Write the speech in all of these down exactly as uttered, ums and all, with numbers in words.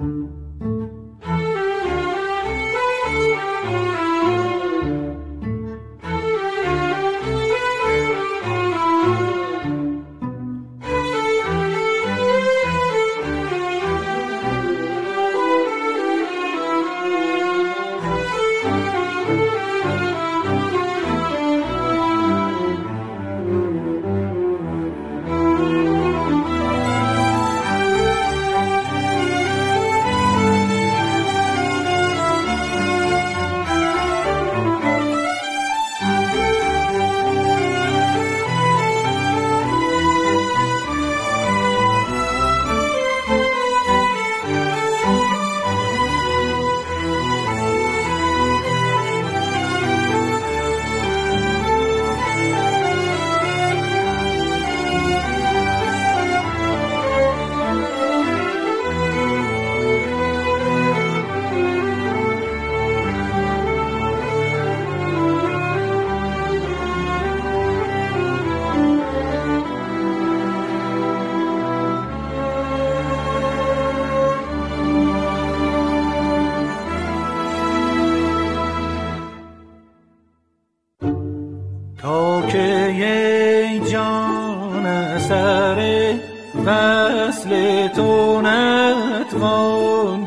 تا که ای جان اثر وصل تو نتوان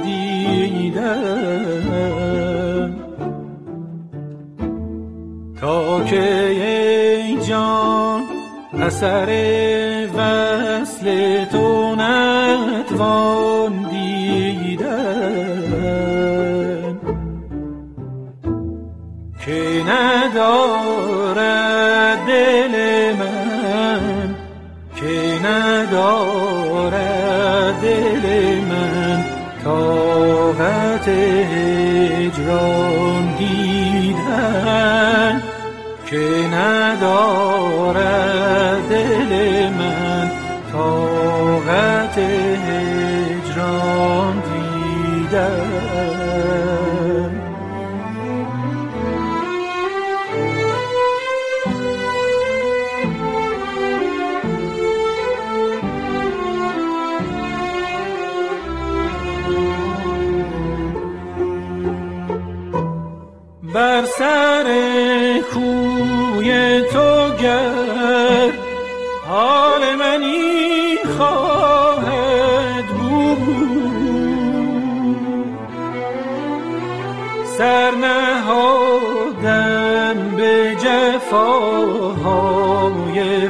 دیدن، تا که ای جان اثر وصل تو نتوان دیدن، که ندارد دل من، که ندارد دل من طاقت هجران دیدن، که ندارد دل من طاقت هجران دیدن. بر سر کوی تو گر حال منی خواهد بود، سر نهادم به جفاهای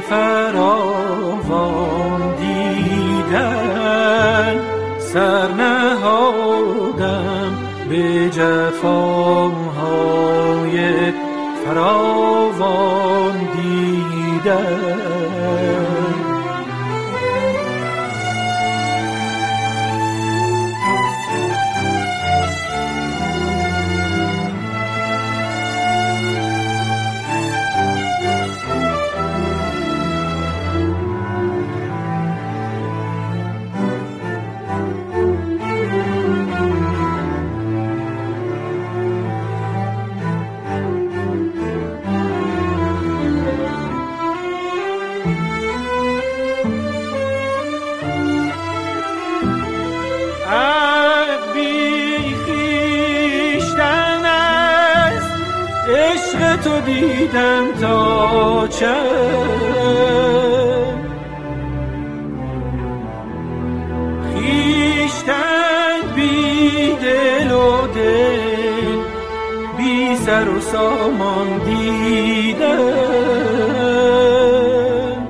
فراوان دیدن، سر نهادم به جفاهای فراوان دیدن. عشق تو دیدم تا چند، خویشتن بی دل و دل بی سر و سامان دیدم،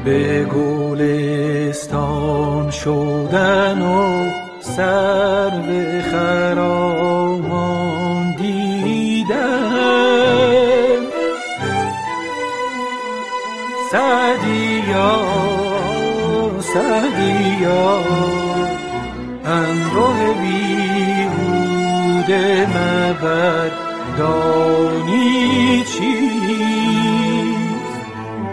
به گلستان شدن و سر به خرامان دیدن. سعدیا سعدیا اندوه بیهوده مبر، دانی چیست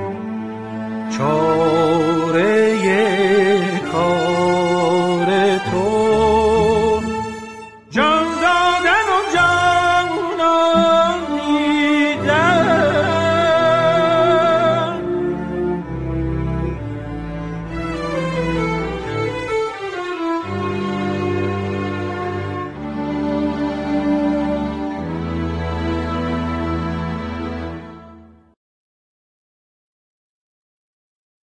چاره کار تو؟ جان